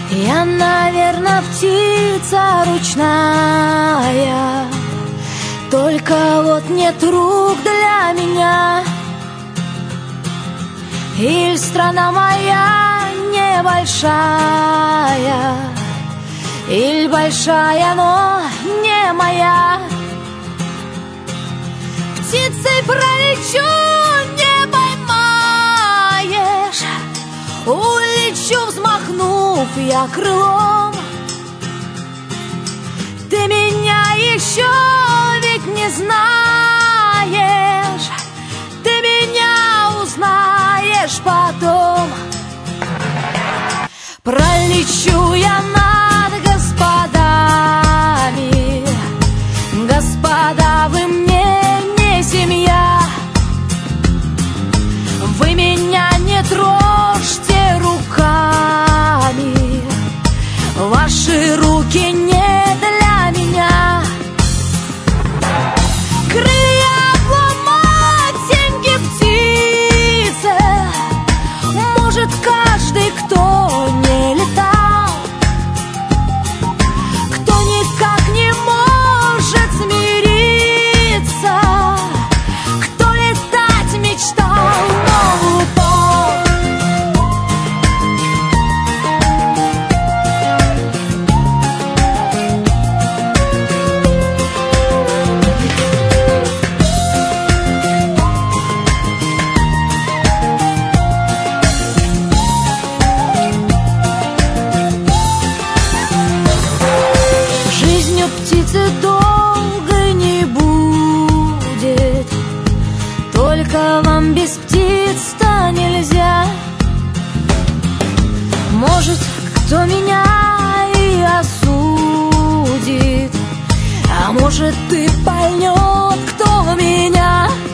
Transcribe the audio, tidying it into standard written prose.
Я, наверное, птица ручная, только вот нет рук для меня. Иль страна моя небольшая, иль большая, но не моя. Птицей пролечу, не поймаешь, улечу, взмахнув я крылом. Ты меня еще ведь не знаешь, ты меня узнаешь потом. Пролечу я над господами, господа, вы мне не семья. Вы меня не трожьте руками, ваши руки не для меня. Крылья ломатенькие птицы, может, каждый, кто не летал, кто никак не может смириться, кто летать мечтал, но упал. Жизнью птицы долго не будет, только вам без птиц-то нельзя. Может, кто меня и осудит, а может, и пальнет кто в меня.